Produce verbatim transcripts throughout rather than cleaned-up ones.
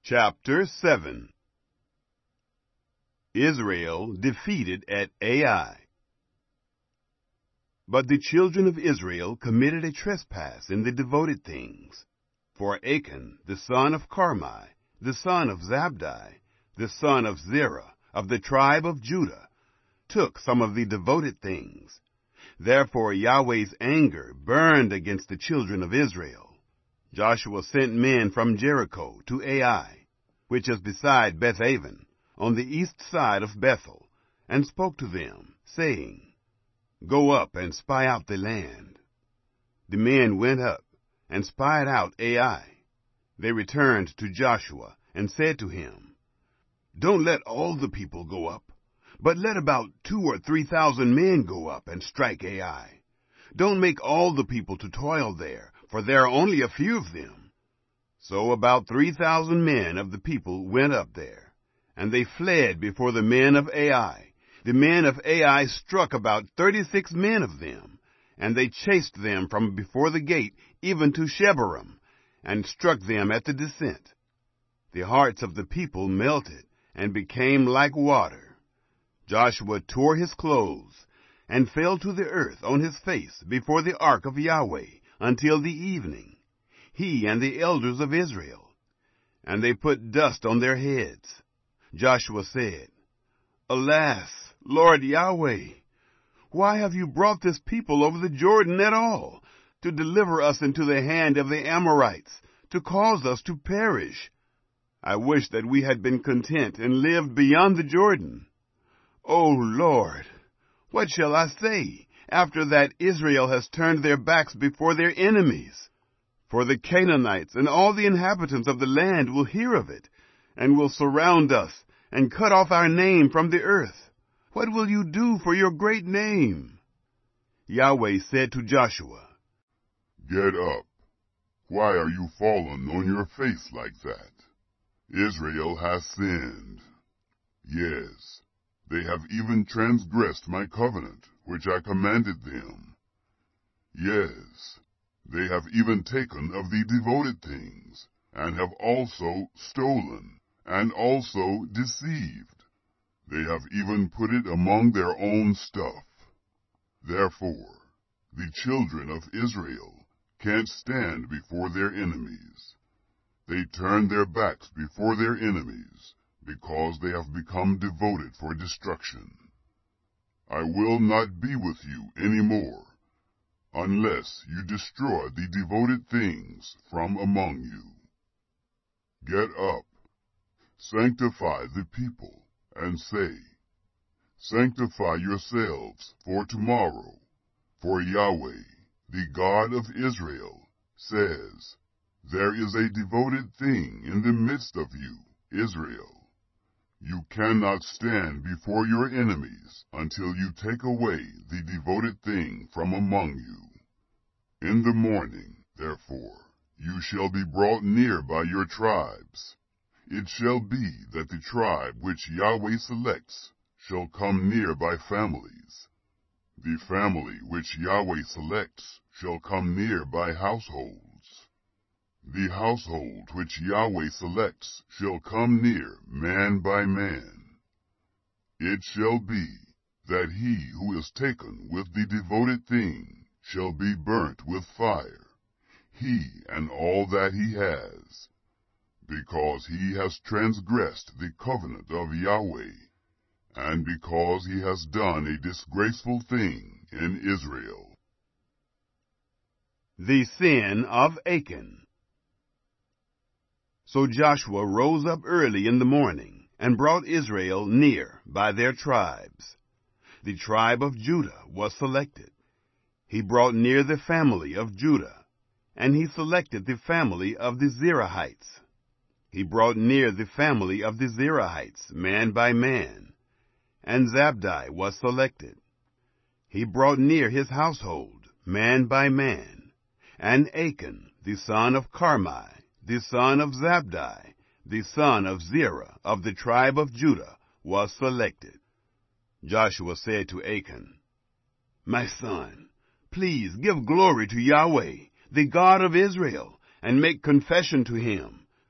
Chapter seven. Israel defeated at Ai. But the children of Israel committed a trespass in the devoted things. For Achan, the son of Carmi, the son of Zabdi, the son of Zerah, of the tribe of Judah, took some of the devoted things. Therefore Yahweh's anger burned against the children of Israel. Joshua sent men from Jericho to Ai, which is beside Bethaven, on the east side of Bethel, and spoke to them, saying, Go up and spy out the land. The men went up and spied out Ai. They returned to Joshua and said to him, Don't let all the people go up, but let about two or three thousand men go up and strike Ai. Don't make all the people to toil there, for there are only a few of them. So about three thousand men of the people went up there, and they fled before the men of Ai. The men of Ai struck about thirty-six men of them, and they chased them from before the gate even to Shebarim, and struck them at the descent. The hearts of the people melted, and became like water. Joshua tore his clothes, and fell to the earth on his face before the ark of Yahweh until the evening, he and the elders of Israel. And they put dust on their heads. Joshua said, Alas, Lord Yahweh, why have you brought this people over the Jordan at all, to deliver us into the hand of the Amorites, to cause us to perish? I wish that we had been content and lived beyond the Jordan. O Lord, what shall I say after that Israel has turned their backs before their enemies? For the Canaanites and all the inhabitants of the land will hear of it, and will surround us, and cut off our name from the earth. What will you do for your great name? Yahweh said to Joshua, Get up. Why are you fallen on your face like that? Israel has sinned. Yes, they have even transgressed my covenant, which I commanded them. Yes, they have even taken of the devoted things, and have also stolen, and also deceived. They have even put it among their own stuff. Therefore, the children of Israel can't stand before their enemies. They turn their backs before their enemies, because they have become devoted for destruction. I will not be with you any more, unless you destroy the devoted things from among you. Get up, sanctify the people, and say, Sanctify yourselves for tomorrow, for Yahweh, the God of Israel, says, There is a devoted thing in the midst of you, Israel. You cannot stand before your enemies until you take away the devoted thing from among you. In the morning, therefore, you shall be brought near by your tribes. It shall be that the tribe which Yahweh selects shall come near by families. The family which Yahweh selects shall come near by households. The household which Yahweh selects shall come near man by man. It shall be that he who is taken with the devoted thing shall be burnt with fire, he and all that he has, because he has transgressed the covenant of Yahweh, and because he has done a disgraceful thing in Israel. The sin of Achan. So Joshua rose up early in the morning, and brought Israel near by their tribes. The tribe of Judah was selected. He brought near the family of Judah, and he selected the family of the Zerahites. He brought near the family of the Zerahites, man by man, and Zabdi was selected. He brought near his household, man by man, and Achan, the son of Carmi, the son of Zabdi, the son of Zerah, of the tribe of Judah, was selected. Joshua said to Achan, My son, please give glory to Yahweh, the God of Israel, and make confession to him.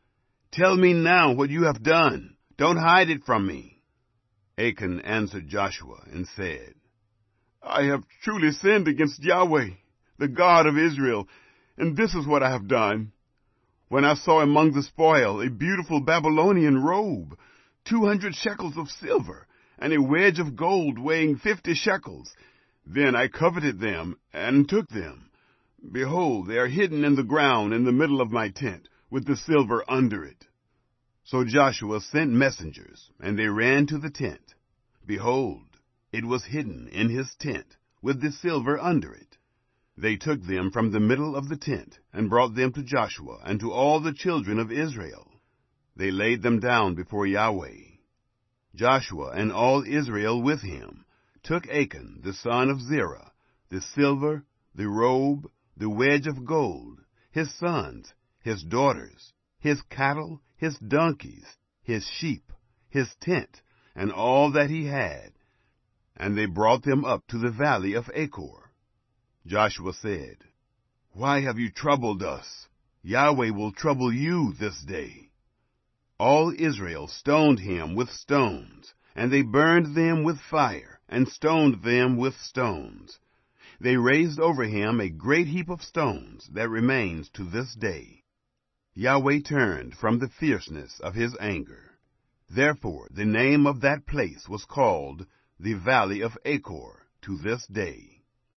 Tell me now what you have done. Don't hide it from me. Achan answered Joshua and said, I have truly sinned against Yahweh, the God of Israel, and this is what I have done. When I saw among the spoil a beautiful Babylonian robe, two hundred shekels of silver, and a wedge of gold weighing fifty shekels, then I coveted them and took them. Behold, they are hidden in the ground in the middle of my tent, with the silver under it. So Joshua sent messengers, and they ran to the tent. Behold, it was hidden in his tent, with the silver under it. They took them from the middle of the tent, and brought them to Joshua and to all the children of Israel. They laid them down before Yahweh. Joshua and all Israel with him took Achan the son of Zerah, the silver, the robe, the wedge of gold, his sons, his daughters, his cattle, his donkeys, his sheep, his tent, and all that he had, and they brought them up to the valley of Achor. Joshua said, Why have you troubled us? Yahweh will trouble you this day. All Israel stoned him with stones, and they burned them with fire, and stoned them with stones. They raised over him a great heap of stones that remains to this day. Yahweh turned from the fierceness of his anger. Therefore the name of that place was called the Valley of Achor to this day.